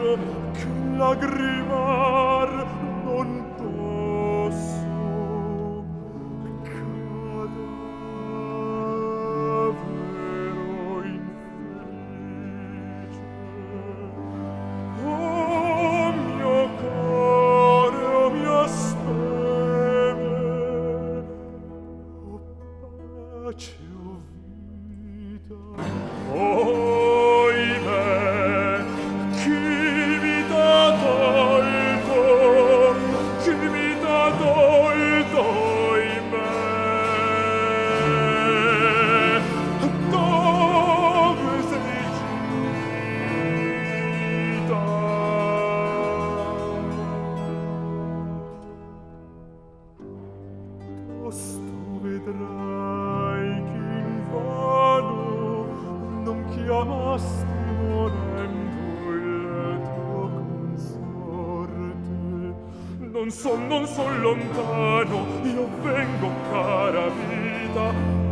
che lagrimar non posso. Cadavero infelice, oh mio core, oh mia speme, oh pace, oh vita, oimè, chi mi t'ha tolto, chi mi t'ha tolto, oimè, dove sei gita? Tosto vedrai ch'invano non chiamasti morendo il tuo consorte. Non son lontano, io vengo, cara vita,